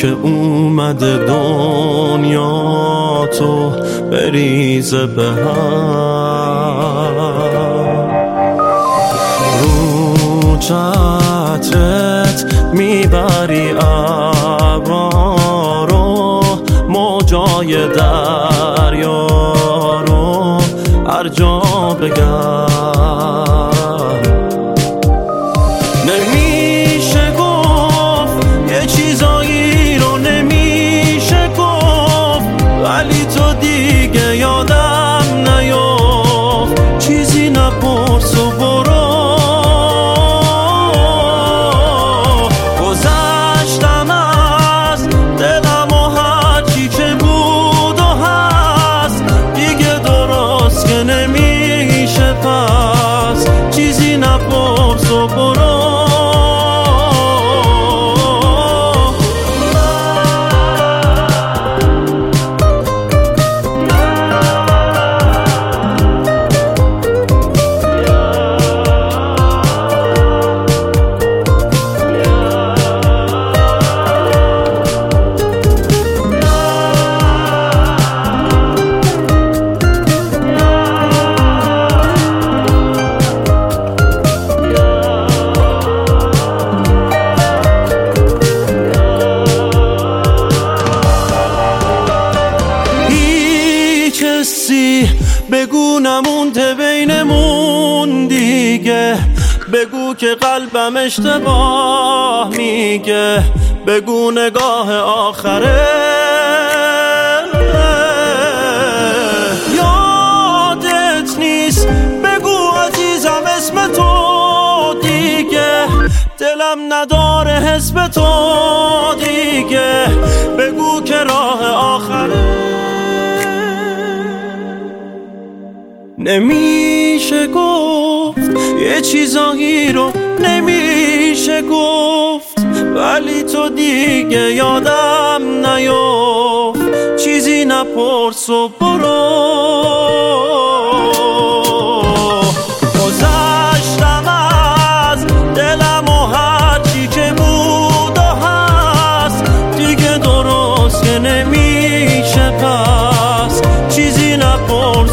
که اومده دنیا تو بریزه به هم، رو چترت میبری ابرا رو، موجای دریا رو هر جا بگم. نمیشه گفت یه چیزایی رو نمیشه گفت، ولی تو دیگه یادم نیفت. چیزی نپرس و برو، گذشتم از دلم و هرچی که بود و هست، دیگه درست که نمیشه پس. چیزی نپرس و برو. بگو نمونده بینمون دیگه، بگو که قلبم اشتباه میگه، بگو نگاه آخره یادت نیست، بگو عزیزم اسم تو دیگه، دلم نداره حسب تو دیگه، بگو که راه آخره. نمیشه گفت یه چیزایی رو نمیشه گفت، ولی تو دیگه یادم نیفت. چیزی نپرس و برو، گذشتم از دلم و هرچی که بود و هست، دیگه درست که نمیشه پس. چیزی نپرس